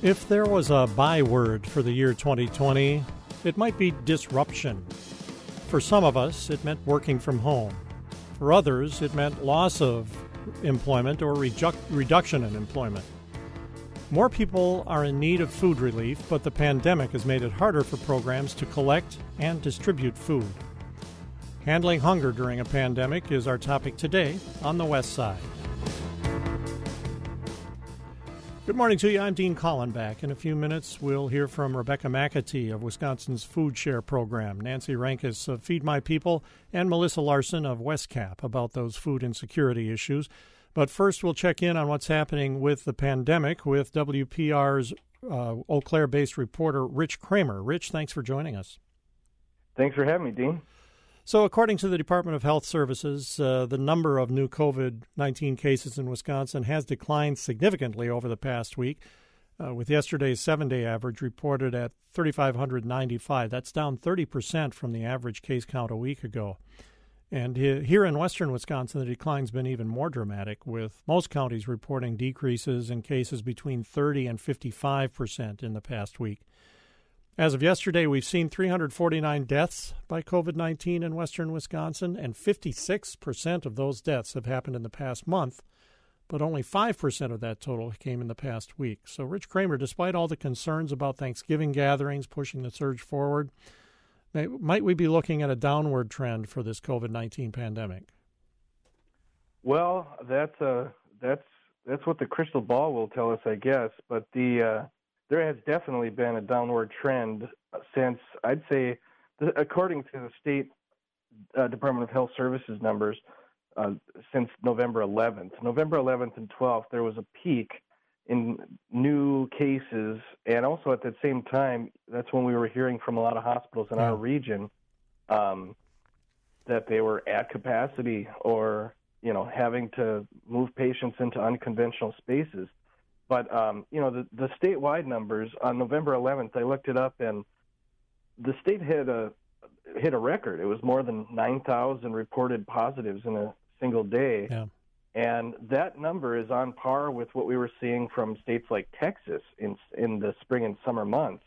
If there was a byword for the year 2020, it might be disruption. For some of us, it meant working from home. For others, it meant loss of employment or reduction in employment. More people are in need of food relief, but the pandemic has made it harder for programs to collect and distribute food. Handling hunger during a pandemic is our topic today on the West Side. Good morning to you. I'm Dean Collenbach. In a few minutes, we'll hear from Rebecca McAtee of Wisconsin's Food Share program, Nancy Rankus of Feed My People, and Melissa Larson of WestCap about those food insecurity issues. But first, we'll check in on what's happening with the pandemic with WPR's Eau Claire-based reporter Rich Kramer. Rich, thanks for joining us. Thanks for having me, Dean. So according to the Department of Health Services, the number of new COVID-19 cases in Wisconsin has declined significantly over the past week, with yesterday's 7-day average reported at 3,595. That's down 30% from the average case count a week ago. And here in western Wisconsin, the decline's been even more dramatic, with most counties reporting decreases in cases between 30 and 55% in the past week. As of yesterday, we've seen 349 deaths by COVID-19 in western Wisconsin, and 56% of those deaths have happened in the past month, but only 5% of that total came in the past week. So, Rich Kramer, despite all the concerns about Thanksgiving gatherings pushing the surge forward, might we be looking at a downward trend for this COVID-19 pandemic? Well, that's what the crystal ball will tell us, I guess, but there has definitely been a downward trend since, I'd say, according to the state Department of Health Services numbers, since November 11th. November 11th and 12th, there was a peak in new cases, and also at that same time, that's when we were hearing from a lot of hospitals in our region that they were at capacity or, having to move patients into unconventional spaces. But, the statewide numbers on November 11th, I looked it up, and the state hit a record. It was more than 9,000 reported positives in a single day. Yeah. And that number is on par with what we were seeing from states like Texas in the spring and summer months.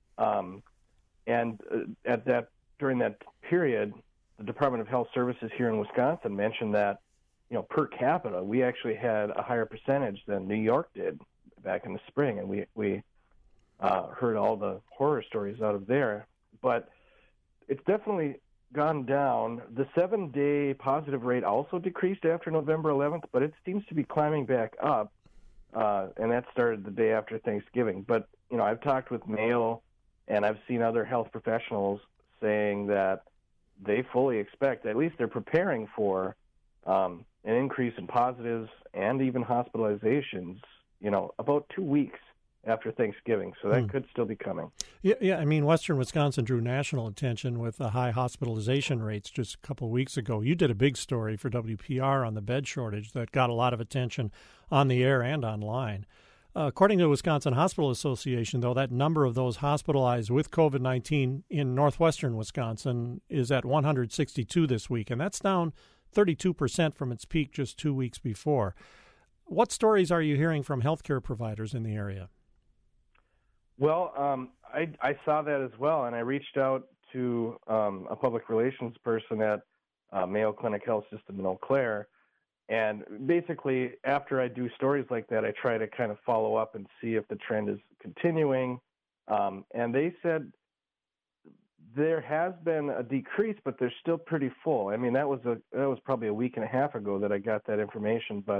During that period, the Department of Health Services here in Wisconsin mentioned that, per capita, we actually had a higher percentage than New York did back in the spring, and we heard all the horror stories out of there. But it's definitely gone down. The 7-day positive rate also decreased after November 11th, but it seems to be climbing back up, and that started the day after Thanksgiving. But, I've talked with Mayo, and I've seen other health professionals saying that they fully expect, at least they're preparing for, an increase in positives and even hospitalizations, about 2 weeks after Thanksgiving. So that could still be coming. Yeah. I mean, western Wisconsin drew national attention with the high hospitalization rates just a couple of weeks ago. You did a big story for WPR on the bed shortage that got a lot of attention on the air and online. According to the Wisconsin Hospital Association, though, that number of those hospitalized with COVID-19 in northwestern Wisconsin is at 162 this week, and that's down 32% from its peak just 2 weeks before. What stories are you hearing from healthcare providers in the area? Well, I saw that as well, and I reached out to a public relations person at Mayo Clinic Health System in Eau Claire, and basically after I do stories like that, I try to kind of follow up and see if the trend is continuing, and they said there has been a decrease, but they're still pretty full. I mean, that was probably a week and a half ago that I got that information, but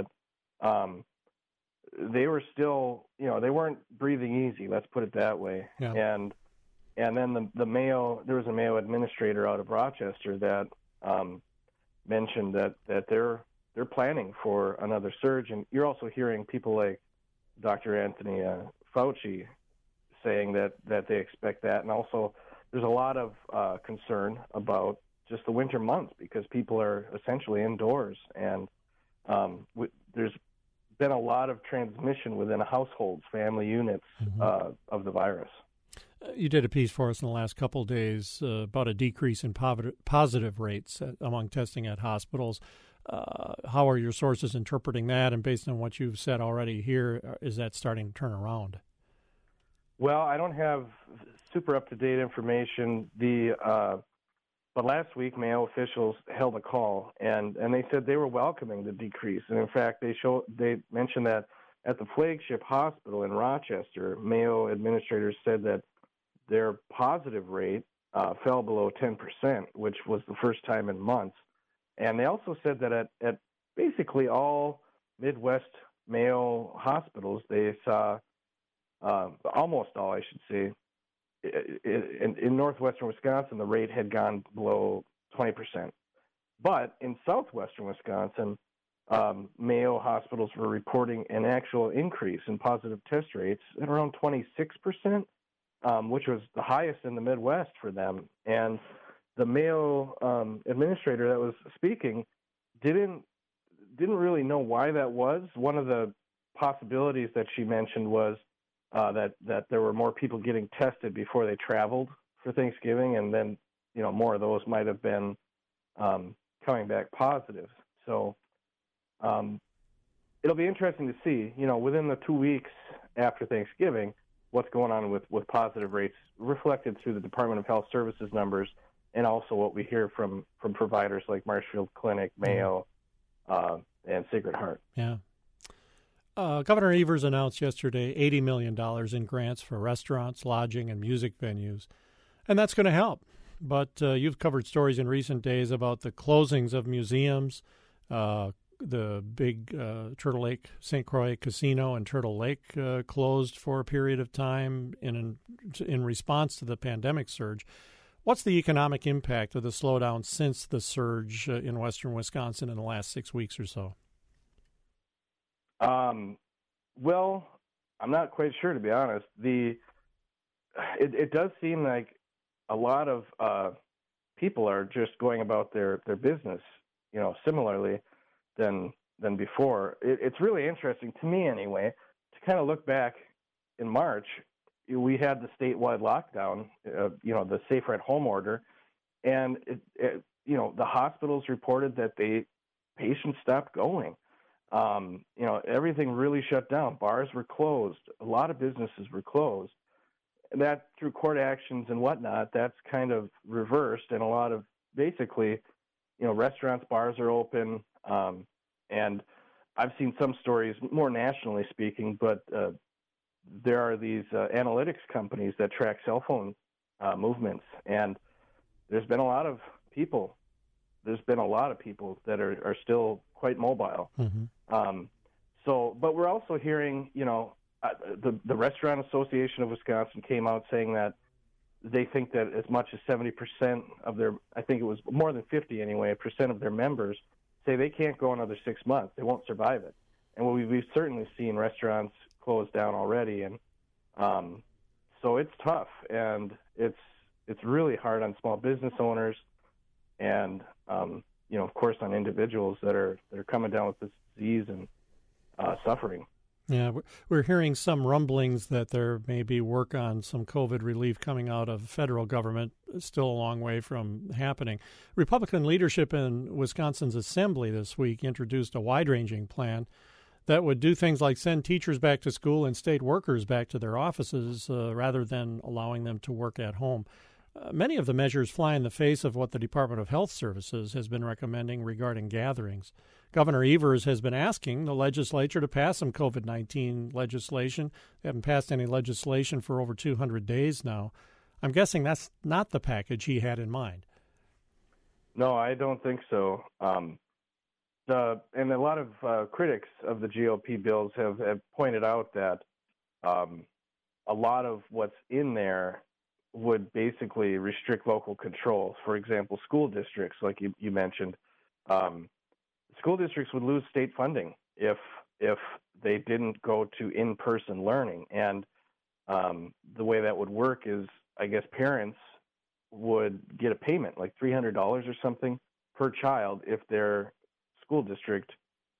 they were still, they weren't breathing easy. Let's put it that way. Yeah. And then the Mayo, there was a Mayo administrator out of Rochester that mentioned that they're planning for another surge, and you're also hearing people like Dr. Anthony Fauci saying that they expect that, and also there's a lot of concern about just the winter months because people are essentially indoors, and there's been a lot of transmission within households, family units of the virus. You did a piece for us in the last couple of days about a decrease in positive rates among testing at hospitals. How are your sources interpreting that? And based on what you've said already here, is that starting to turn around? Well, I don't have super up-to-date information. But last week, Mayo officials held a call, and they said they were welcoming the decrease. And in fact, they mentioned that at the flagship hospital in Rochester, Mayo administrators said that their positive rate fell below 10%, which was the first time in months. And they also said that at basically all Midwest Mayo hospitals, they saw almost all, I should say, in northwestern Wisconsin, the rate had gone below 20%. But in southwestern Wisconsin, Mayo hospitals were reporting an actual increase in positive test rates at around 26%, which was the highest in the Midwest for them. And the Mayo administrator that was speaking didn't really know why that was. One of the possibilities that she mentioned was that there were more people getting tested before they traveled for Thanksgiving, and then more of those might have been coming back positive. So it'll be interesting to see, within the 2 weeks after Thanksgiving, what's going on with positive rates reflected through the Department of Health Services numbers, and also what we hear from providers like Marshfield Clinic, Mayo, and Sacred Heart. Yeah. Governor Evers announced yesterday $80 million in grants for restaurants, lodging, and music venues, and that's going to help. But you've covered stories in recent days about the closings of museums, the big Turtle Lake St. Croix Casino and Turtle Lake closed for a period of time in response to the pandemic surge. What's the economic impact of the slowdown since the surge in western Wisconsin in the last 6 weeks or so? Well, I'm not quite sure, to be honest. It does seem like a lot of people are just going about their business, similarly than before. It's really interesting to me, anyway, to kind of look back in March. We had the statewide lockdown, the safer at home order, and the hospitals reported that patients stopped going. Everything really shut down. Bars were closed. A lot of businesses were closed. That, through court actions and whatnot, that's kind of reversed. And a lot of, basically, restaurants, bars are open. And I've seen some stories, more nationally speaking, but there are these analytics companies that track cell phone movements. And there's been a lot of people that are still quite mobile. Mm-hmm. But we're also hearing, the Restaurant Association of Wisconsin came out saying that they think that as much as 70% of their, I think it was more than 50 anyway, percent of their members say they can't go another 6 months. They won't survive it. And we've certainly seen restaurants close down already. And so it's tough, and it's really hard on small business owners, and of course, on individuals that are coming down with this disease and suffering. Yeah, we're hearing some rumblings that there may be work on some COVID relief coming out of federal government, still a long way from happening. Republican leadership in Wisconsin's Assembly this week introduced a wide-ranging plan that would do things like send teachers back to school and state workers back to their offices rather than allowing them to work at home. Many of the measures fly in the face of what the Department of Health Services has been recommending regarding gatherings. Governor Evers has been asking the legislature to pass some COVID-19 legislation. They haven't passed any legislation for over 200 days now. I'm guessing that's not the package he had in mind. No, I don't think so. And a lot of critics of the GOP bills have pointed out that a lot of what's in there would basically restrict local control. For example, school districts, like you mentioned, school districts would lose state funding if they didn't go to in-person learning. And the way that would work is, I guess, parents would get a payment, like $300 or something per child, if their school district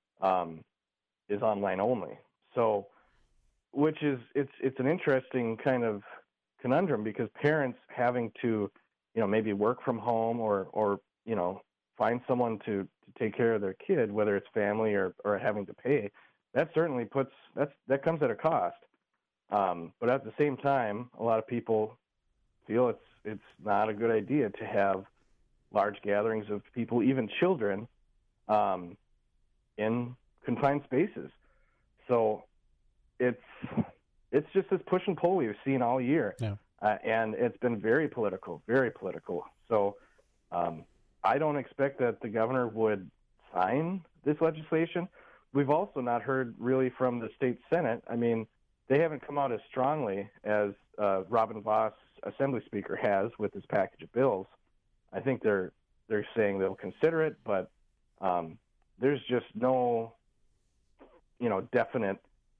is online only. So, which is it's an interesting kind of conundrum, because parents having to, maybe work from home or find someone to take care of their kid, whether it's family or having to pay, that certainly that comes at a cost. But at the same time, a lot of people feel it's not a good idea to have large gatherings of people, even children, in confined spaces. So it's just this push and pull we've seen all year, and it's been very political, very political. So I don't expect that the governor would sign this legislation. We've also not heard really from the state Senate. I mean, they haven't come out as strongly as Robin Vos, Assembly Speaker, has with his package of bills. I think they're saying they'll consider it, but there's just no, definite.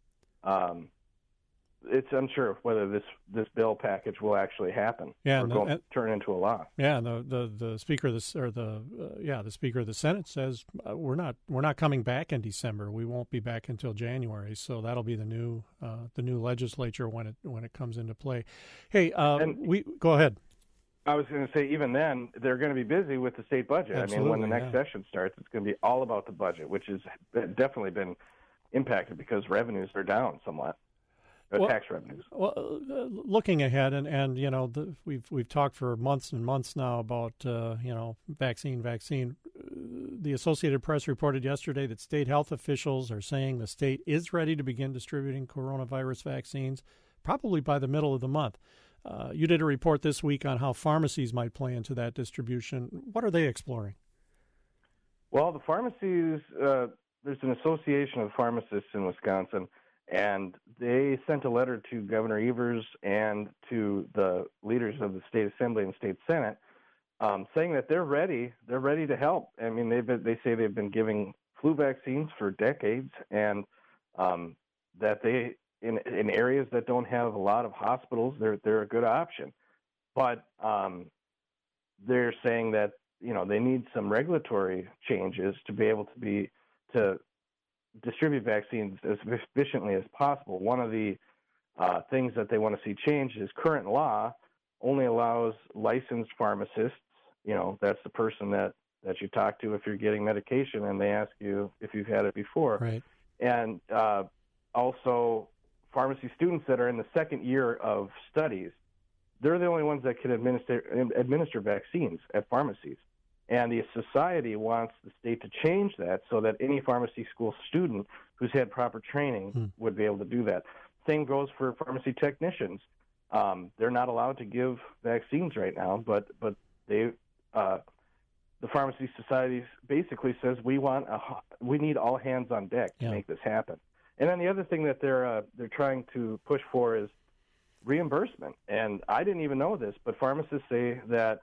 It's unsure whether this bill package will actually happen or turn into a law. Yeah, and the speaker of the Speaker of the Senate says we're not coming back in December. We won't be back until January. So that'll be the new legislature when it comes into play. Hey, go ahead. I was going to say, even then, they're going to be busy with the state budget. Absolutely, I mean, when the next session starts, it's going to be all about the budget, which has definitely been impacted because revenues are down somewhat. Tax revenues. Well, looking ahead, and we've talked for months and months now about vaccine. The Associated Press reported yesterday that state health officials are saying the state is ready to begin distributing coronavirus vaccines, probably by the middle of the month. You did a report this week on how pharmacies might play into that distribution. What are they exploring? Well, the pharmacies, there's an association of pharmacists in Wisconsin, and they sent a letter to Governor Evers and to the leaders of the state assembly and state senate, saying that they're ready to help. I mean, they say they've been giving flu vaccines for decades, and that they in areas that don't have a lot of hospitals, they're a good option. But they're saying that they need some regulatory changes to be able to distribute vaccines as efficiently as possible. One of the things that they want to see changed is current law only allows licensed pharmacists. That's the person that you talk to if you're getting medication and they ask you if you've had it before. Right. And also pharmacy students that are in the second year of studies, they're the only ones that can administer vaccines at pharmacies. And the society wants the state to change that so that any pharmacy school student who's had proper training would be able to do that. Same goes for pharmacy technicians. They're not allowed to give vaccines right now, but the pharmacy society basically says we need all hands on deck to make this happen. And then the other thing that they're trying to push for is reimbursement. And I didn't even know this, but pharmacists say that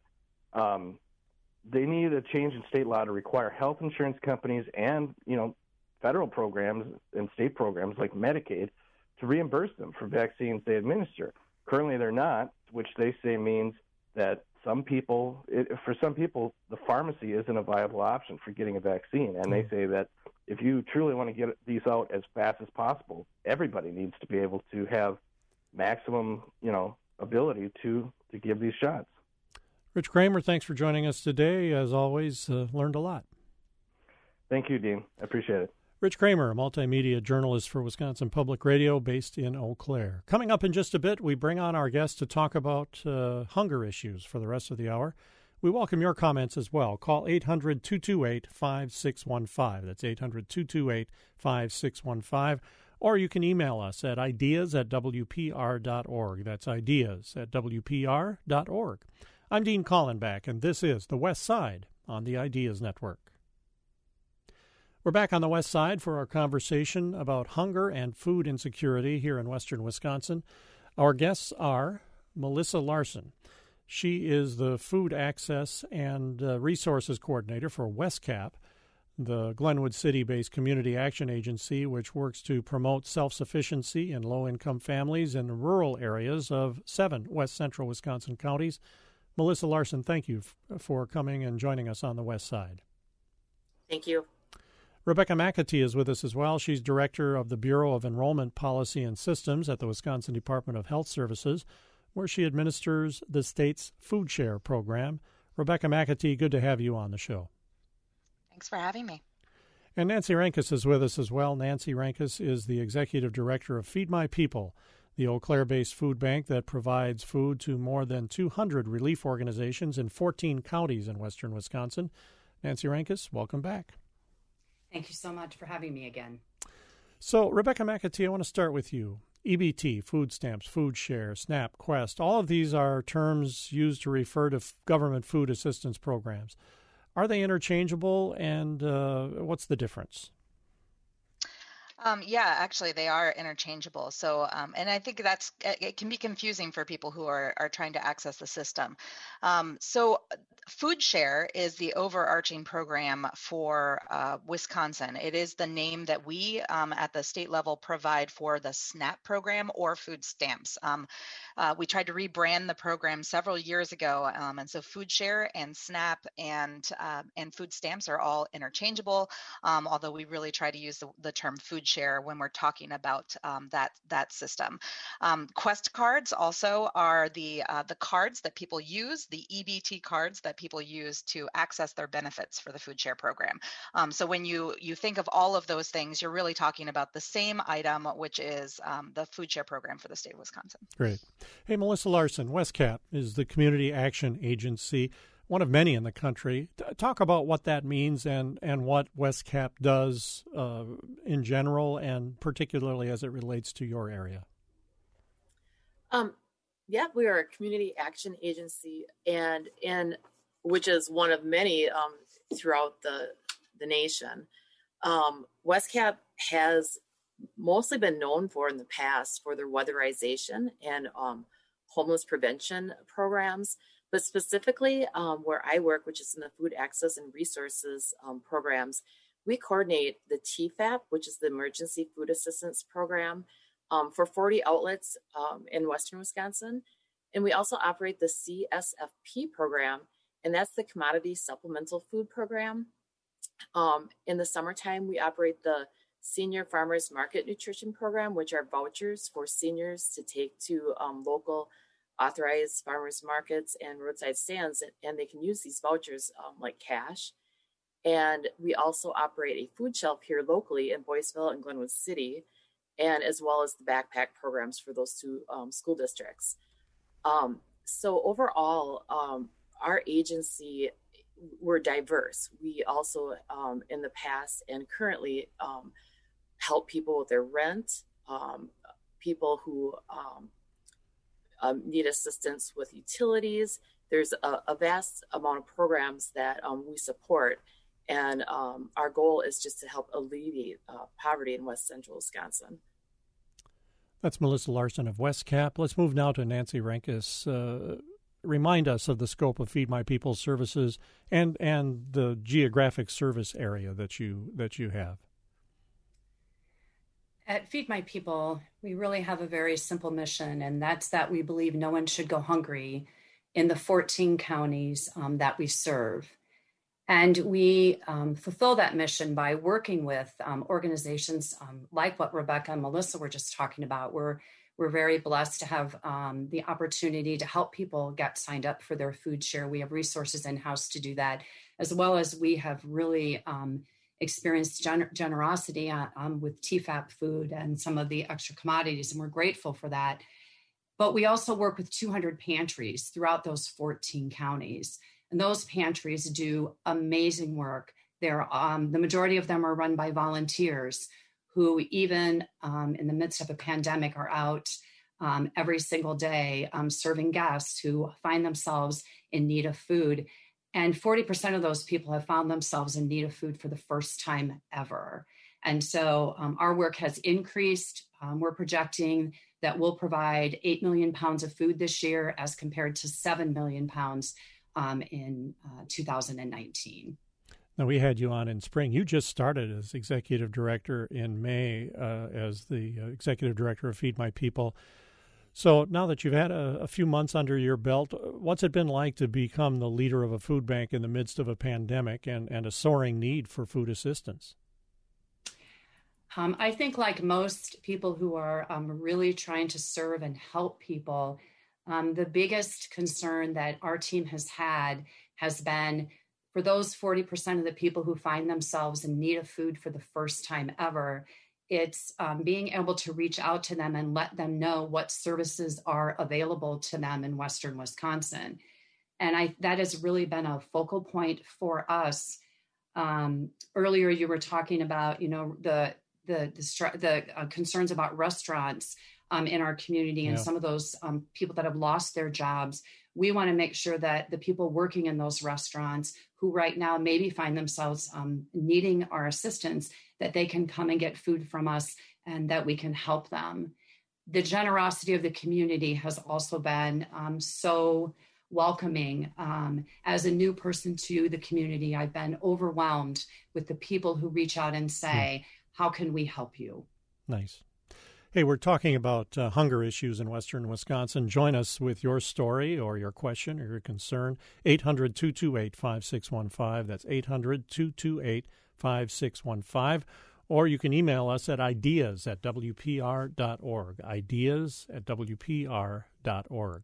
they need a change in state law to require health insurance companies and, federal programs and state programs like Medicaid to reimburse them for vaccines they administer. Currently, they're not, which they say means that for some people, the pharmacy isn't a viable option for getting a vaccine. And they say that if you truly want to get these out as fast as possible, everybody needs to be able to have maximum, ability to give these shots. Rich Kramer, thanks for joining us today. As always, learned a lot. Thank you, Dean. I appreciate it. Rich Kramer, a multimedia journalist for Wisconsin Public Radio based in Eau Claire. Coming up in just a bit, we bring on our guest to talk about hunger issues for the rest of the hour. We welcome your comments as well. Call 800-228-5615. That's 800-228-5615. Or you can email us at ideas@wpr.org. That's ideas@wpr.org. I'm Dean Kallenbach, and this is The West Side on the Ideas Network. We're back on the West Side for our conversation about hunger and food insecurity here in western Wisconsin. Our guests are Melissa Larson. She is the Food Access and Resources Coordinator for WestCap, the Glenwood City-based community action agency which works to promote self-sufficiency in low-income families in rural areas of 7 west central Wisconsin counties. Melissa Larson, thank you for coming and joining us on the West Side. Thank you. Rebecca McAtee is with us as well. She's director of the Bureau of Enrollment Policy and Systems at the Wisconsin Department of Health Services, where she administers the state's Food Share program. Rebecca McAtee, good to have you on the show. Thanks for having me. And Nancy Rankus is with us as well. Nancy Rankus is the executive director of Feed My People, the Eau Claire-based food bank that provides food to more than 200 relief organizations in 14 counties in western Wisconsin. Nancy Rankus, welcome back. Thank you so much for having me again. So, Rebecca McAtee, I want to start with you. EBT, food stamps, food share, SNAP, Quest, all of these are terms used to refer to government food assistance programs. Are they interchangeable, and what's the difference? Yeah, actually, they are interchangeable. So, and I think it can be confusing for people who are trying to access the system. So, Food Share is the overarching program for Wisconsin. It is the name that we at the state level provide for the SNAP program or food stamps. We tried to rebrand the program several years ago, and so Food Share and SNAP and food stamps are all interchangeable. Although we really try to use the term Food Share when we're talking about that system. Quest cards also are the cards that people use, the EBT cards that people use to access their benefits for the Food Share program. So when you think of all of those things, you're really talking about the same item, which is the Food Share program for the state of Wisconsin. Great. Hey, Melissa Larson, WESCAP is the Community Action Agency, one of many in the country. Talk about what that means and what WESCAP does in general, and particularly as it relates to your area. Yeah, we are a community action agency, and which is one of many throughout the nation. WESCAP has mostly been known for in the past for their weatherization and homeless prevention programs. But specifically where I work, which is in the food access and resources programs, we coordinate the TFAP, which is the Emergency Food Assistance Program, for 40 outlets in western Wisconsin. And we also operate the CSFP program, and that's the Commodity Supplemental Food Program. In the summertime, we operate the Senior Farmers Market Nutrition Program, which are vouchers for seniors to take to local authorized farmers markets and roadside stands, and they can use these vouchers like cash. And we also operate a food shelf here locally in Boyceville and Glenwood City, and as well as the backpack programs for those two school districts. So overall, our agency, we're diverse. We also, in the past and currently, help people with their rent, people who need assistance with utilities. There's a vast amount of programs that we support, and our goal is just to help alleviate poverty in West Central Wisconsin. That's Melissa Larson of WESCAP. Let's move now to Nancy Rankus. Remind us of the scope of Feed My People services and the geographic service area that you have. At Feed My People, we really have a very simple mission, and that's that we believe no one should go hungry in the 14 counties that we serve. And we fulfill that mission by working with organizations like what Rebecca and Melissa were just talking about. We're very blessed to have the opportunity to help people get signed up for their food share. We have resources in-house to do that, as well as we have really experienced generosity with TFAP food and some of the extra commodities, and we're grateful for that. But we also work with 200 pantries throughout those 14 counties. And those pantries do amazing work. They're the majority of them are run by volunteers who, even in the midst of a pandemic, are out every single day serving guests who find themselves in need of food. And 40% of those people have found themselves in need of food for the first time ever. And so our work has increased. We're projecting that we'll provide 8 million pounds of food this year as compared to 7 million pounds in 2019. Now, we had you on in spring. You just started as executive director in May as the executive director of Feed My People. So now that you've had a few months under your belt, what's it been like to become the leader of a food bank in the midst of a pandemic and a soaring need for food assistance? I think like most people who are really trying to serve and help people, the biggest concern that our team has had has been for those 40% of the people who find themselves in need of food for the first time ever, It's being able to reach out to them and let them know what services are available to them in Western Wisconsin. And that has really been a focal point for us. Earlier, you were talking about, the concerns about restaurants in our community and some of those people that have lost their jobs. We want to make sure that the people working in those restaurants who right now maybe find themselves needing our assistance, that they can come and get food from us and that we can help them. The generosity of the community has also been so welcoming. As a new person to the community, I've been overwhelmed with the people who reach out and say, how can we help you? Nice. Hey, we're talking about hunger issues in Western Wisconsin. Join us with your story or your question or your concern. 800-228-5615. That's 800-228-5615. Or you can email us at ideas@wpr.org. Ideas@wpr.org.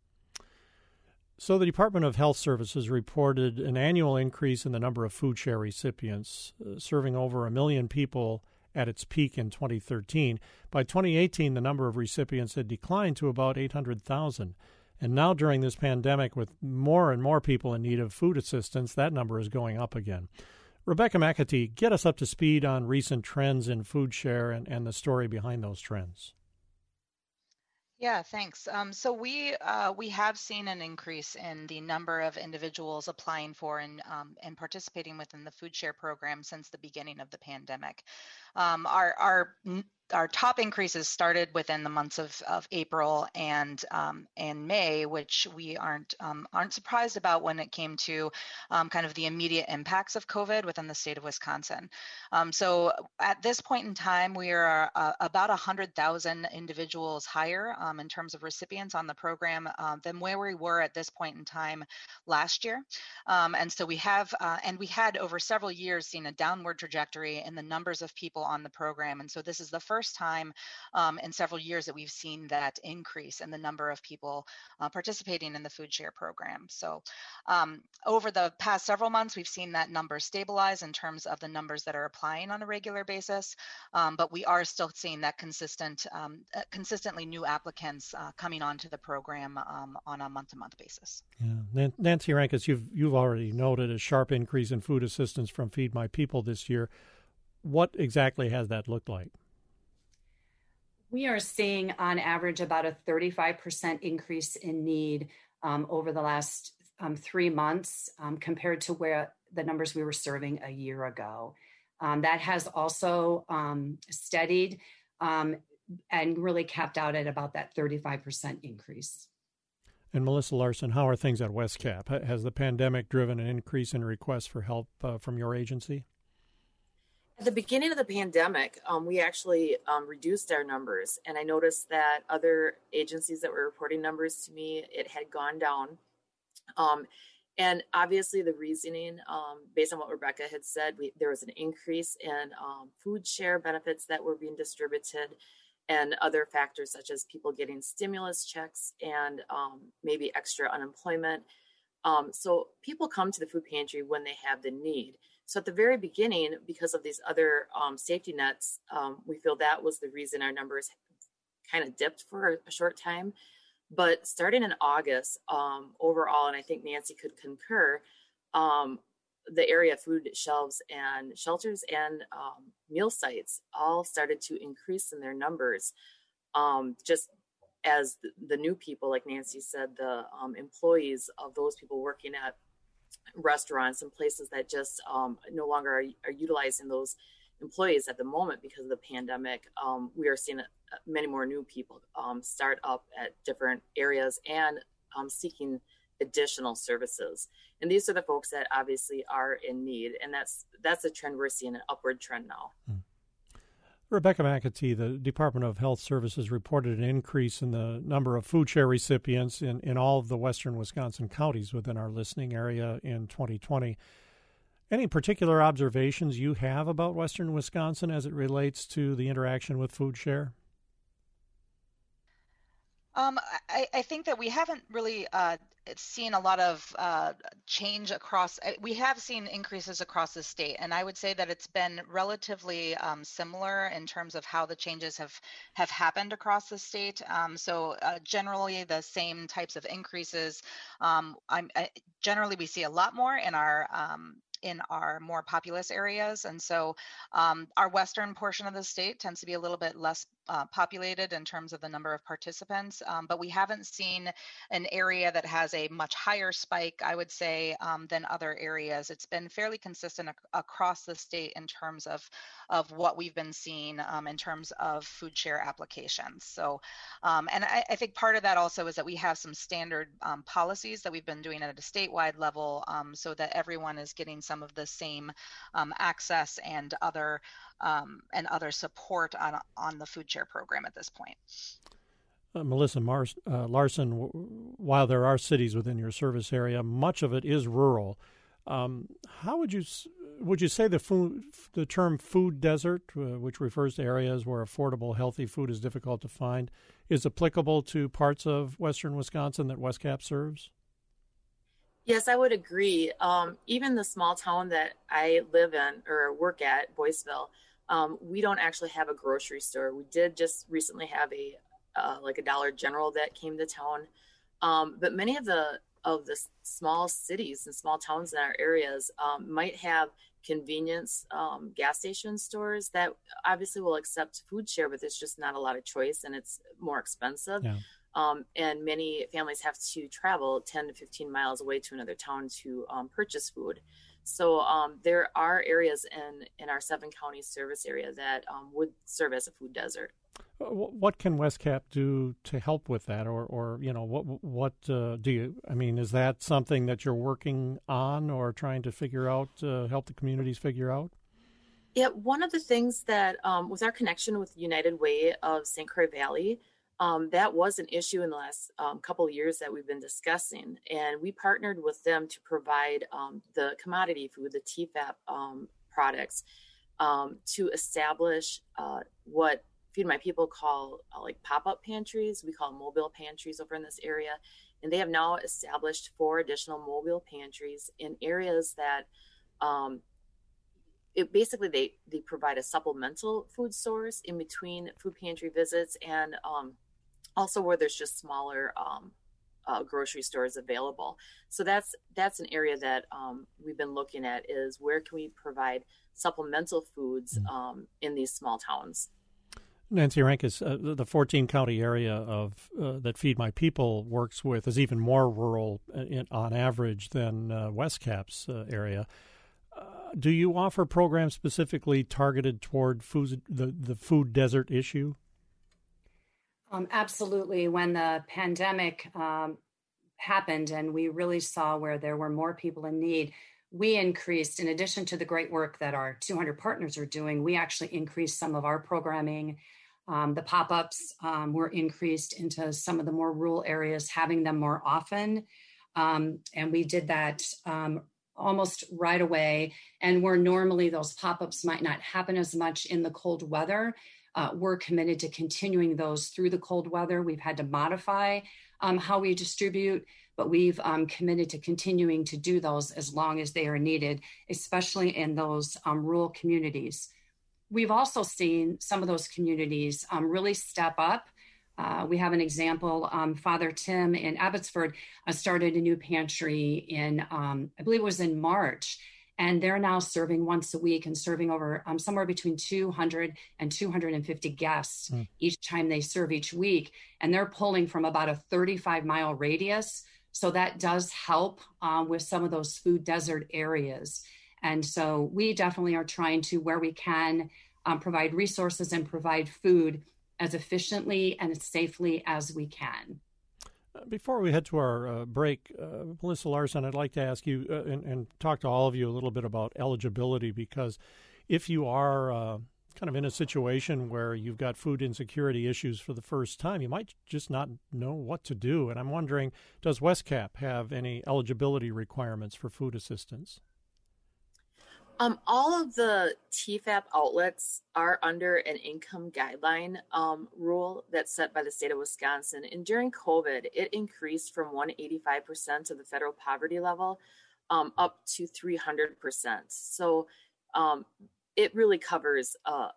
So the Department of Health Services reported an annual increase in the number of food share recipients, serving over 1 million people at its peak in 2013. By 2018, the number of recipients had declined to about 800,000. And now during this pandemic, with more and more people in need of food assistance, that number is going up again. Rebecca McAtee, get us up to speed on recent trends in food share and the story behind those trends. Yeah, thanks. So we have seen an increase in the number of individuals applying for and participating within the food share program since the beginning of the pandemic. Our top increases started within the months of April and May, which we aren't surprised about when it came to kind of the immediate impacts of COVID within the state of Wisconsin. So at this point in time, we are about 100,000 individuals higher in terms of recipients on the program than where we were at this point in time last year. And so we have, and we had over several years seen a downward trajectory in the numbers of people on the program. And so this is the first time in several years that we've seen that increase in the number of people participating in the food share program. So over the past several months, we've seen that number stabilize in terms of the numbers that are applying on a regular basis, but we are still seeing that consistently new applicants coming onto the program on a month-to-month basis. Yeah. Nancy Rankus, you've already noted a sharp increase in food assistance from Feed My People this year. What exactly has that looked like? We are seeing on average about a 35% increase in need over the last 3 months compared to where the numbers we were serving a year ago. That has also steadied and really capped out at about that 35% increase. And Melissa Larson, how are things at WestCap? Has the pandemic driven an increase in requests for help from your agency? At the beginning of the pandemic, we actually reduced our numbers, and I noticed that other agencies that were reporting numbers to me, it had gone down. And obviously the reasoning, based on what Rebecca had said, there was an increase in food share benefits that were being distributed and other factors such as people getting stimulus checks and maybe extra unemployment. So people come to the food pantry when they have the need. So at the very beginning, because of these other safety nets, we feel that was the reason our numbers kind of dipped for a short time. But starting in August, overall, and I think Nancy could concur, the area food shelves and shelters and meal sites all started to increase in their numbers. Just as the new people, like Nancy said, the employees of those people working at restaurants and places that just no longer are utilizing those employees at the moment because of the pandemic, we are seeing many more new people start up at different areas and seeking additional services. And these are the folks that obviously are in need. And that's a trend we're seeing, an upward trend now. Rebecca McAtee, the Department of Health Services reported an increase in the number of food share recipients in all of the western Wisconsin counties within our listening area in 2020. Any particular observations you have about western Wisconsin as it relates to the interaction with food share? I think that we haven't really seen a lot of change across. We have seen increases across the state, and I would say that it's been relatively similar in terms of how the changes have happened across the state. So generally, the same types of increases. Generally, we see a lot more in our more populous areas. And so our western portion of the state tends to be a little bit less populated in terms of the number of participants, but we haven't seen an area that has a much higher spike, I would say, than other areas. It's been fairly consistent across the state in terms of what we've been seeing in terms of food share applications. So, and I think part of that also is that we have some standard policies that we've been doing at a statewide level so that everyone is getting some of the same access and other support on the food share program at this point. Melissa Larson, while there are cities within your service area, much of it is rural. How would you say the term food desert, which refers to areas where affordable, healthy food is difficult to find, is applicable to parts of western Wisconsin that WESCAP serves? Yes, I would agree. Even the small town that I live in or work at, Boyceville, we don't actually have a grocery store. We did just recently have a Dollar General that came to town, but many of the small cities and small towns in our areas might have convenience gas station stores that obviously will accept food share, but there's just not a lot of choice and it's more expensive. Yeah. And many families have to travel 10 to 15 miles away to another town to purchase food. So there are areas in our 7-county service area that would serve as a food desert. What can WESCAP do to help with that, or what do you? I mean, is that something that you're working on or trying to figure out, help the communities figure out? Yeah, one of the things that with our connection with United Way of St. Croix Valley, that was an issue in the last couple of years that we've been discussing, and we partnered with them to provide the commodity food, the TFAP products, to establish what Feed My People call like pop-up pantries. We call them mobile pantries over in this area. And they have now established 4 additional mobile pantries in areas that they provide a supplemental food source in between food pantry visits and also where there's just smaller grocery stores available. So that's an area that we've been looking at, is where can we provide supplemental foods in these small towns. Nancy Rankus, the 14-county area of that Feed My People works with is even more rural on average than WESCAP's area. Do you offer programs specifically targeted toward the food desert issue? Absolutely. When the pandemic happened and we really saw where there were more people in need, we increased, in addition to the great work that our 200 partners are doing, we actually increased some of our programming. The pop-ups were increased into some of the more rural areas, having them more often. And we did that almost right away. And where normally those pop-ups might not happen as much in the cold weather, we're committed to continuing those through the cold weather. We've had to modify how we distribute, but we've committed to continuing to do those as long as they are needed, especially in those rural communities. We've also seen some of those communities really step up. We have an example. Father Tim in Abbotsford started a new pantry in, I believe it was in March, and they're now serving once a week and serving over somewhere between 200 and 250 guests each time they serve each week. And they're pulling from about a 35-mile radius. So that does help with some of those food desert areas. And so we definitely are trying to, where we can, provide resources and provide food as efficiently and as safely as we can. Before we head to our break, Melissa Larson, I'd like to ask you and talk to all of you a little bit about eligibility, because if you are kind of in a situation where you've got food insecurity issues for the first time, you might just not know what to do. And I'm wondering, does WESCAP have any eligibility requirements for food assistance? All of the TFAP outlets are under an income guideline rule that's set by the state of Wisconsin. And during COVID, it increased from 185% of the federal poverty level up to 300%. So it really covers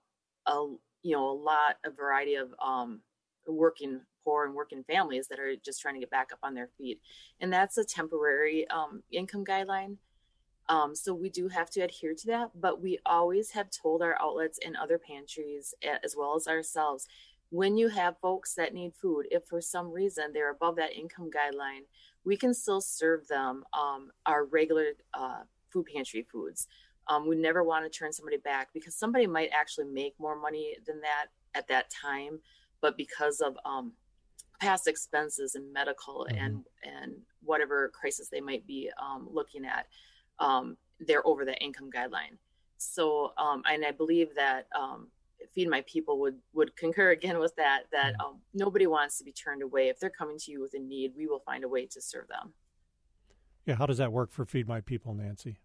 a variety of working poor and working families that are just trying to get back up on their feet. And that's a temporary income guideline. So we do have to adhere to that, but we always have told our outlets and other pantries, as well as ourselves, when you have folks that need food, if for some reason they're above that income guideline, we can still serve them our regular food pantry foods. We never want to turn somebody back, because somebody might actually make more money than that at that time, but because of past expenses and medical and whatever crisis they might be looking at, they're over the income guideline. So, and I believe that Feed My People would concur again with that nobody wants to be turned away. If they're coming to you with a need, we will find a way to serve them. Yeah, how does that work for Feed My People, Nancy?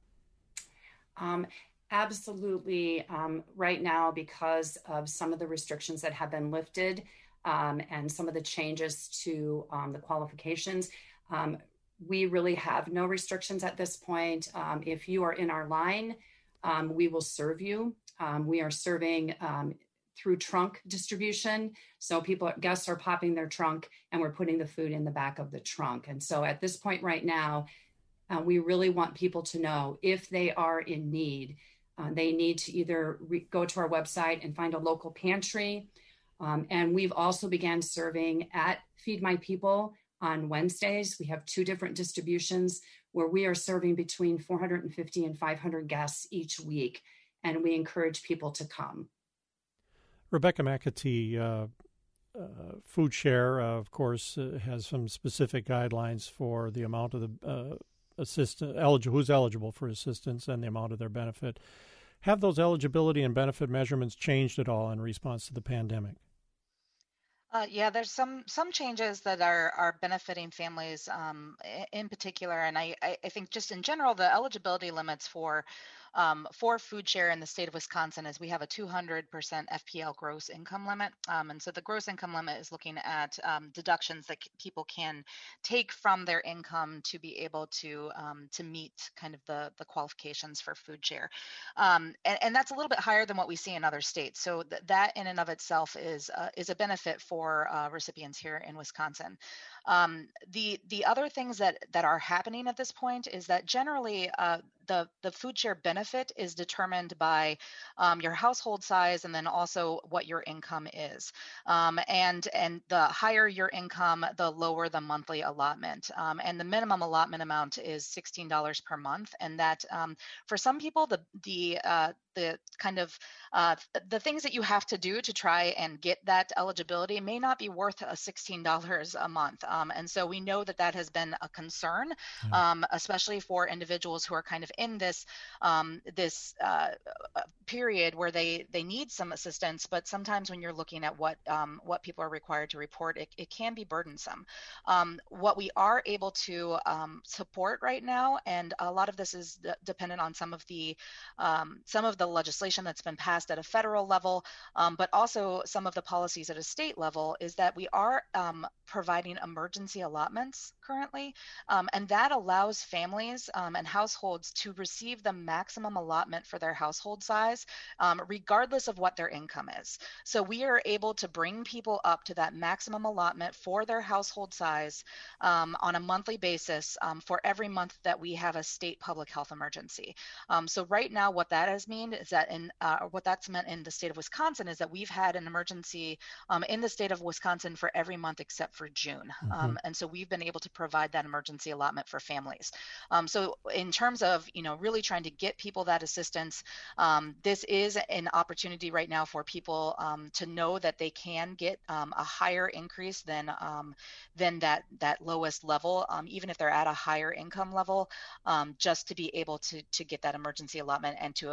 Absolutely. Right now, because of some of the restrictions that have been lifted and some of the changes to the qualifications, we really have no restrictions at this point. If you are in our line, we will serve you. We are serving through trunk distribution. So guests are popping their trunk and we're putting the food in the back of the trunk. And so at this point right now, we really want people to know if they are in need, they need to either go to our website and find a local pantry. And we've also began serving at Feed My People on Wednesdays. We have 2 different distributions where we are serving between 450 and 500 guests each week. And we encourage people to come. Rebecca McAtee, Food Share, of course, has some specific guidelines for the amount of the who's eligible for assistance and the amount of their benefit. Have those eligibility and benefit measurements changed at all in response to the pandemic? Yeah, there's some changes that are benefiting families in particular, and I think just in general, the eligibility limits for Food Share in the state of Wisconsin is we have a 200% FPL gross income limit, and so the gross income limit is looking at deductions that people can take from their income to be able to meet kind of the qualifications for Food Share, and that's a little bit higher than what we see in other states. So that in and of itself is a benefit for recipients here in Wisconsin. The other things that are happening at this point is that generally the Food Share benefit is determined by your household size and then also what your income is. And the higher your income, the lower the monthly allotment. And the minimum allotment amount is $16 per month. And that for some people, the kind of the things that you have to do to try and get that eligibility may not be worth $16 a month. And so we know that has been a concern, especially for individuals who are kind of in this period where they need some assistance. But sometimes when you're looking at what people are required to report, it can be burdensome. What we are able to support right now, and a lot of this is dependent on some of the legislation that's been passed at a federal level, but also some of the policies at a state level, is that we are providing emergency allotments currently, and that allows families and households to receive the maximum allotment for their household size, regardless of what their income is. So we are able to bring people up to that maximum allotment for their household size on a monthly basis for every month that we have a state public health emergency. So right now, what that has meant is that what that's meant in the state of Wisconsin is that we've had an emergency in the state of Wisconsin for every month except for June. And so we've been able to provide that emergency allotment for families. So in terms of, really trying to get people that assistance, this is an opportunity right now for people to know that they can get a higher increase than that lowest level, even if they're at a higher income level, just to be able to get that emergency allotment and to apply for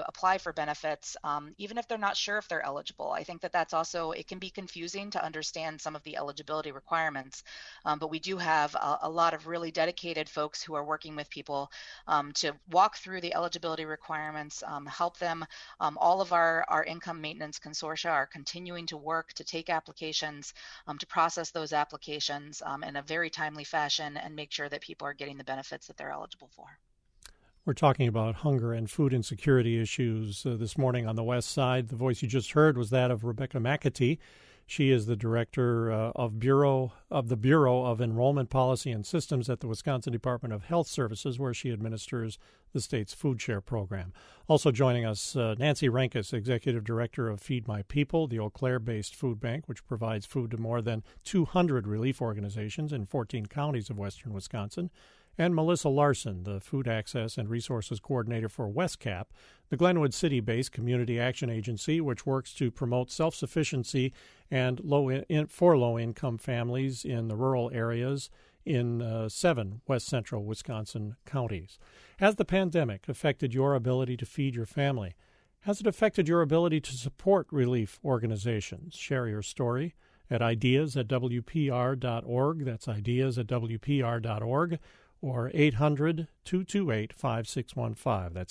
for benefits, even if they're not sure if they're eligible. I think that that's also, it can be confusing to understand some of the eligibility requirements, but we do have a lot of really dedicated folks who are working with people to walk through the eligibility requirements, help them. All of our income maintenance consortia are continuing to work to take applications, to process those applications in a very timely fashion and make sure that people are getting the benefits that they're eligible for. We're talking about hunger and food insecurity issues this morning on the West Side. The voice you just heard was that of Rebecca McAtee. She is the director of the Bureau of Enrollment Policy and Systems at the Wisconsin Department of Health Services, where she administers the state's food share program. Also joining us, Nancy Renkus, executive director of Feed My People, the Eau Claire-based food bank, which provides food to more than 200 relief organizations in 14 counties of western Wisconsin. And Melissa Larson, the Food Access and Resources Coordinator for WESCAP, the Glenwood City-based community action agency, which works to promote self-sufficiency and for low-income families in the rural areas in 7 west central Wisconsin counties. Has the pandemic affected your ability to feed your family? Has it affected your ability to support relief organizations? Share your story at ideas@wpr.org. That's ideas@wpr.org. Or 800-228-5615. That's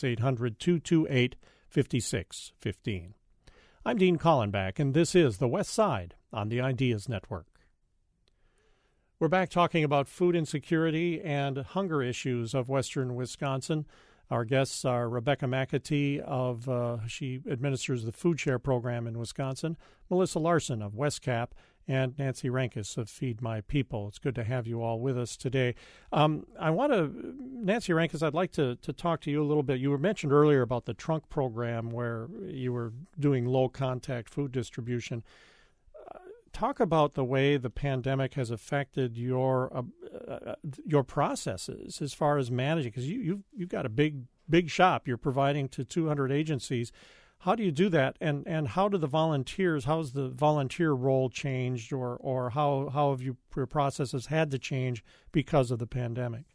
800-228-5615. I'm Dean Collenbach, and this is The West Side on the Ideas Network. We're back talking about food insecurity and hunger issues of western Wisconsin. Our guests are Rebecca McAtee she administers the food share program in Wisconsin, Melissa Larson of WESCAP, and Nancy Renkus of Feed My People. It's good to have you all with us today. Nancy Renkus, I'd like to talk to you a little bit. You were mentioned earlier about the trunk program where you were doing low-contact food distribution. Talk about the way the pandemic has affected your processes as far as managing, because you've got a big shop you're providing to 200 agencies. How do you do that, and how do how's the volunteer role changed, or how have your processes had to change because of the pandemic?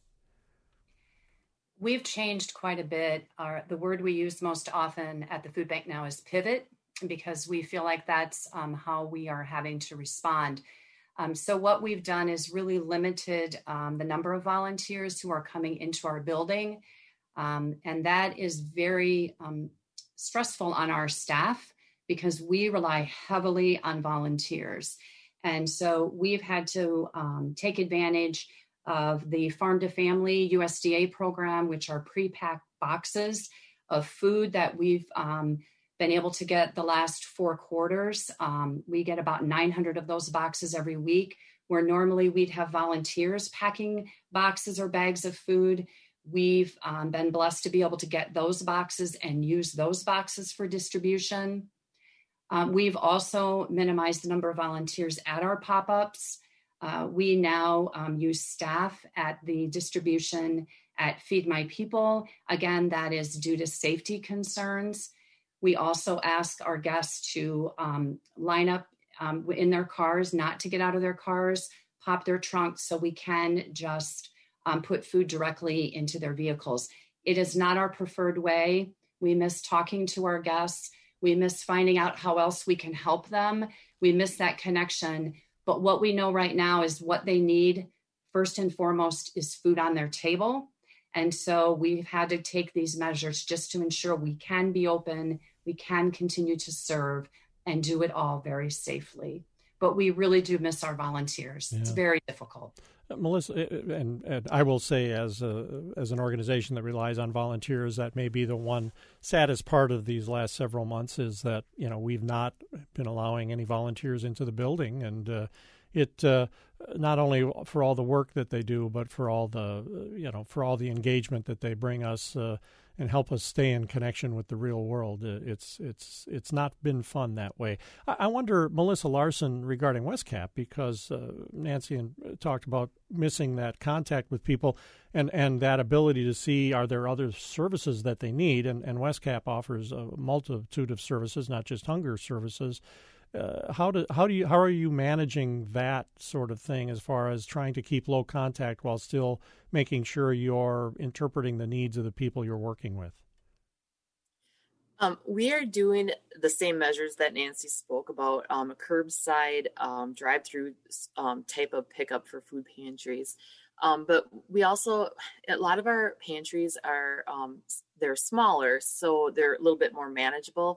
We've changed quite a bit. The word we use most often at the food bank now is pivot, because we feel like that's how we are having to respond. So what we've done is really limited the number of volunteers who are coming into our building, and that is very stressful on our staff because we rely heavily on volunteers. And so we've had to take advantage of the Farm to Family USDA program, which are pre-packed boxes of food that we've been able to get the last 4 quarters. We get about 900 of those boxes every week, where normally we'd have volunteers packing boxes or bags of food. We've been blessed to be able to get those boxes and use those boxes for distribution. We've also minimized the number of volunteers at our pop-ups. We now use staff at the distribution at Feed My People. Again, that is due to safety concerns. We also ask our guests to line up in their cars, not to get out of their cars, pop their trunks, so we can just put food directly into their vehicles. It is not our preferred way. We miss talking to our guests. We miss finding out how else we can help them. We miss that connection. But what we know right now is what they need, first and foremost, is food on their table. And so we've had to take these measures just to ensure we can be open, we can continue to serve, and do it all very safely. But we really do miss our volunteers. Yeah. It's very difficult. Melissa, and I will say, as an organization that relies on volunteers, that may be the one saddest part of these last several months is that we've not been allowing any volunteers into the building, and it not only for all the work that they do, but for all the engagement that they bring us and help us stay in connection with the real world. It's not been fun that way. I wonder, Melissa Larson, regarding WESCAP, because Nancy talked about missing that contact with people and that ability to see, are there other services that they need? And WESCAP offers a multitude of services, not just hunger services. How are you managing that sort of thing as far as trying to keep low contact while still making sure you're interpreting the needs of the people you're working with? We are doing the same measures that Nancy spoke about, a curbside, drive-through type of pickup for food pantries. But we also, a lot of our pantries are, they're smaller, so they're a little bit more manageable.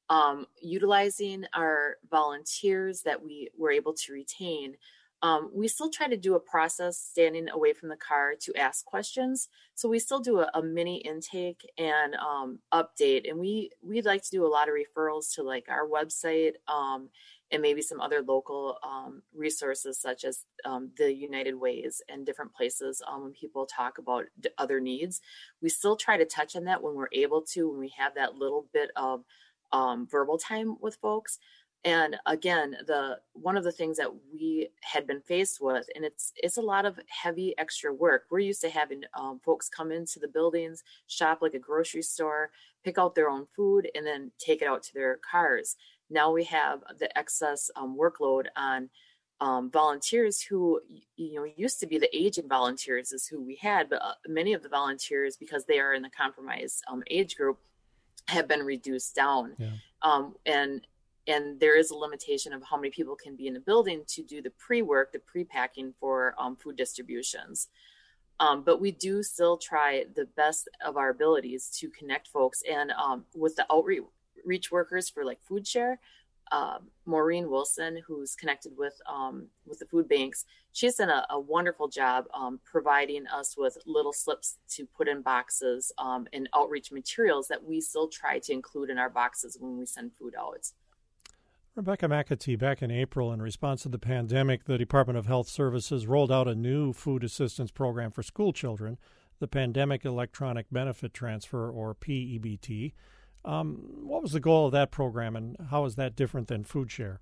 Utilizing our volunteers that we were able to retain, we still try to do a process standing away from the car to ask questions. So we still do a mini intake and update. And we'd like to do a lot of referrals to like our website and maybe some other local resources such as the United Ways and different places when people talk about other needs. We still try to touch on that when we're able to, when we have that little bit of verbal time with folks. And again, one of the things that we had been faced with, and it's a lot of heavy extra work. We're used to having folks come into the buildings, shop like a grocery store, pick out their own food, and then take it out to their cars. Now we have the excess workload on volunteers who, used to be the aging volunteers is who we had, but many of the volunteers, because they are in the compromised age group, have been reduced down. Yeah. And there is a limitation of how many people can be in the building to do the pre-work, the pre-packing for food distributions. But we do still try the best of our abilities to connect folks. And with the outreach workers for like Food Share, Maureen Wilson, who's connected with the food banks, she's done a wonderful job providing us with little slips to put in boxes and outreach materials that we still try to include in our boxes when we send food out. Rebecca McAtee, back in April, in response to the pandemic, the Department of Health Services rolled out a new food assistance program for school children, the Pandemic Electronic Benefit Transfer, or PEBT. What was the goal of that program, and how is that different than Food Share?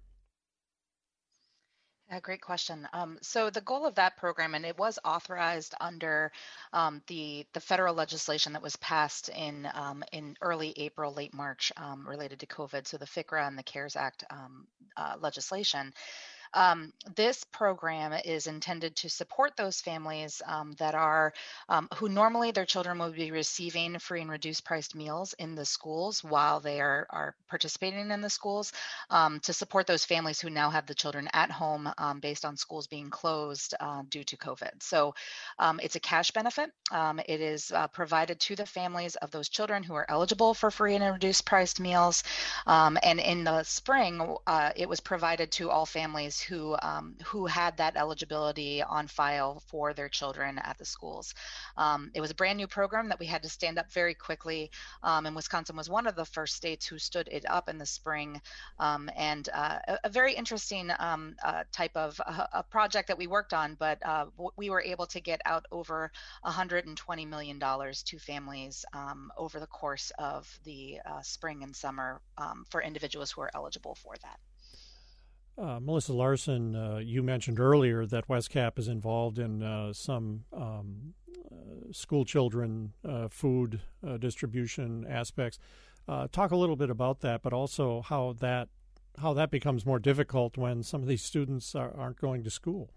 Great question. So the goal of that program, and it was authorized under the federal legislation that was passed in early April, late March, related to COVID. So the FCRA and the CARES Act legislation. This program is intended to support those families that are who normally their children will be receiving free and reduced priced meals in the schools while they are participating in the schools, to support those families who now have the children at home based on schools being closed due to COVID. So it's a cash benefit. It is provided to the families of those children who are eligible for free and reduced priced meals. And in the spring, it was provided to all families who had that eligibility on file for their children at the schools. It was a brand new program that we had to stand up very quickly, and Wisconsin was one of the first states who stood it up in the spring, and a very interesting type of a project that we worked on, but we were able to get out over $120 million to families over the course of the spring and summer for individuals who are eligible for that. Melissa Larson, you mentioned earlier that WESCAP is involved in some school children food distribution aspects. Talk a little bit about that, but also how that becomes more difficult when some of these students aren't going to school.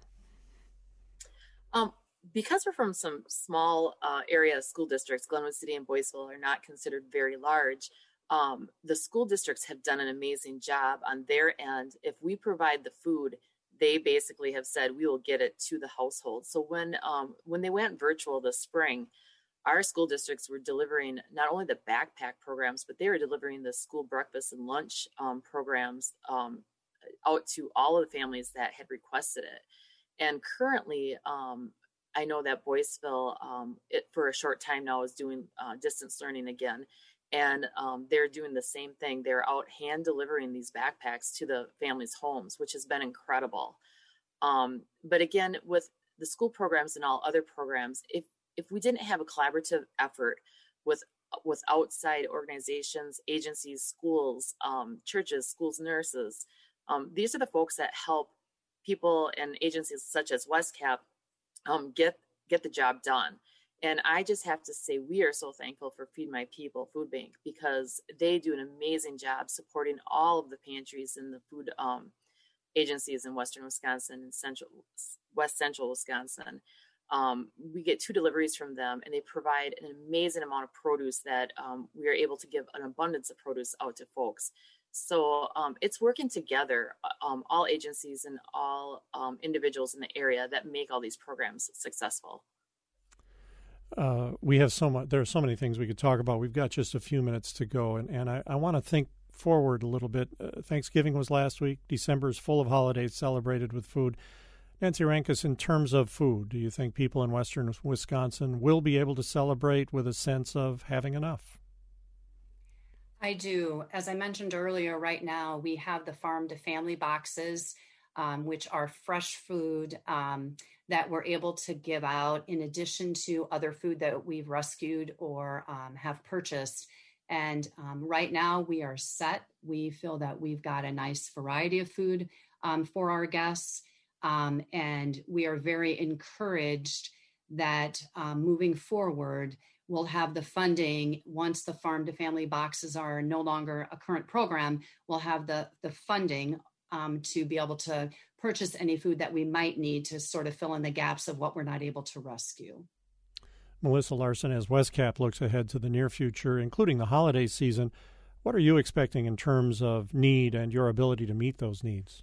Because we're from some small area school districts, Glenwood City and Boyceville are not considered very large. The school districts have done an amazing job on their end. If we provide the food, they basically have said we will get it to the household. So when they went virtual this spring, our school districts were delivering not only the backpack programs, but they were delivering the school breakfast and lunch programs out to all of the families that had requested it. And currently, I know that Boyceville, for a short time now, is doing distance learning again. And they're doing the same thing. They're out hand delivering these backpacks to the families' homes, which has been incredible. But again, with the school programs and all other programs, if we didn't have a collaborative effort with outside organizations, agencies, schools, churches, schools, nurses, these are the folks that help people and agencies such as WESCAP get the job done. And I just have to say, we are so thankful for Feed My People Food Bank, because they do an amazing job supporting all of the pantries and the food agencies in Western Wisconsin and West Central Wisconsin. We get 2 deliveries from them, and they provide an amazing amount of produce that we are able to give an abundance of produce out to folks. So it's working together, all agencies and all individuals in the area that make all these programs successful. We have so much. There are so many things we could talk about. We've got just a few minutes to go, and I want to think forward a little bit. Thanksgiving was last week. December is full of holidays celebrated with food. Nancy Rankus, in terms of food, do you think people in western Wisconsin will be able to celebrate with a sense of having enough? I do. As I mentioned earlier, right now we have the farm to family boxes, which are fresh food that we're able to give out in addition to other food that we've rescued or have purchased. And right now we are set. We feel that we've got a nice variety of food for our guests. And we are very encouraged that moving forward, we'll have the funding. Once the farm to family boxes are no longer a current program, we'll have the funding to be able to purchase any food that we might need to sort of fill in the gaps of what we're not able to rescue. Melissa Larson, as WESCAP looks ahead to the near future, including the holiday season, what are you expecting in terms of need and your ability to meet those needs?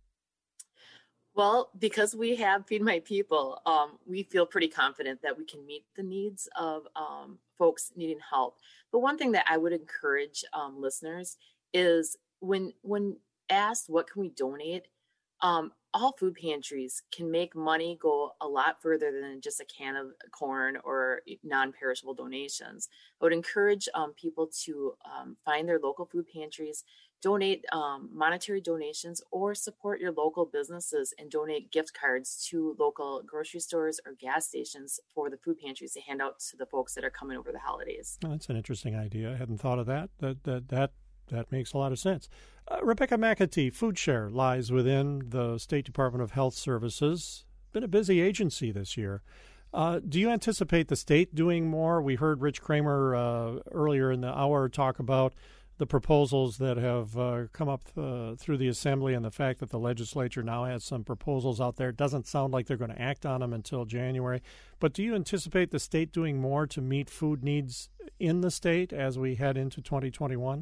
Well, because we have Feed My People, we feel pretty confident that we can meet the needs of folks needing help. But one thing that I would encourage listeners is when asked what can we donate, all food pantries can make money go a lot further than just a can of corn or non-perishable donations. I would encourage people to find their local food pantries, donate monetary donations, or support your local businesses and donate gift cards to local grocery stores or gas stations for the food pantries to hand out to the folks that are coming over the holidays. Oh, that's an interesting idea. I hadn't thought of that. That makes a lot of sense. Rebecca McAtee, FoodShare lies within the State Department of Health Services. Been a busy agency this year. Do you anticipate the state doing more? We heard Rich Kramer earlier in the hour talk about the proposals that have come up through the Assembly and the fact that the legislature now has some proposals out there. It doesn't sound like they're going to act on them until January. But do you anticipate the state doing more to meet food needs in the state as we head into 2021?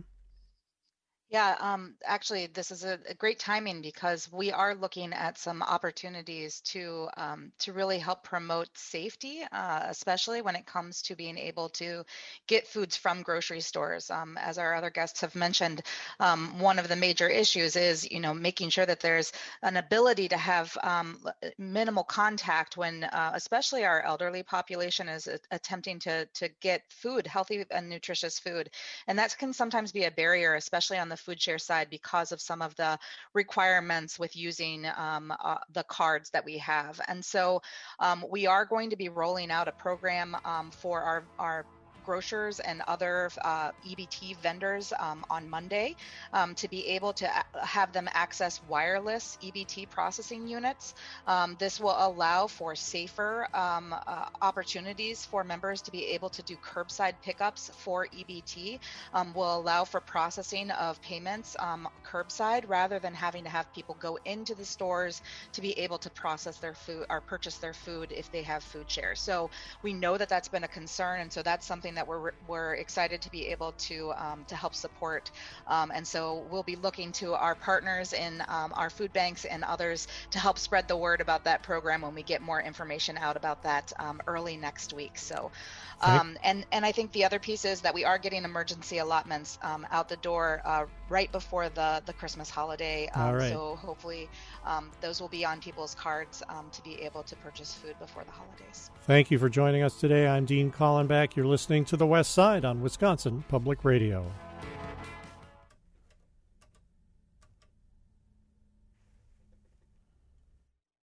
Yeah, actually, this is a great timing because we are looking at some opportunities to really help promote safety, especially when it comes to being able to get foods from grocery stores. As our other guests have mentioned, one of the major issues is, making sure that there's an ability to have minimal contact when, especially our elderly population is attempting to get food, healthy and nutritious food, and that can sometimes be a barrier, especially on the FoodShare side our of some of the requirements with using the cards that we have. And so we are going to be rolling out a program for our grocers and other EBT vendors on Monday to be able to have them access wireless EBT processing units. This will allow for safer opportunities for members to be able to do curbside pickups for EBT, will allow for processing of payments curbside rather than having to have people go into the stores to be able to process their food or purchase their food if they have FoodShare. So we know that that's been a concern, and so that's something that we're excited to be able to help support. And so we'll be looking to our partners in our food banks and others to help spread the word about that program when we get more information out about that early next week. So, and I think the other piece is that we are getting emergency allotments out the door right before the Christmas holiday. Right. So hopefully those will be on people's cards to be able to purchase food before the holidays. Thank you for joining us today. I'm Dean Kallenbach. You're listening to The West Side on Wisconsin Public Radio.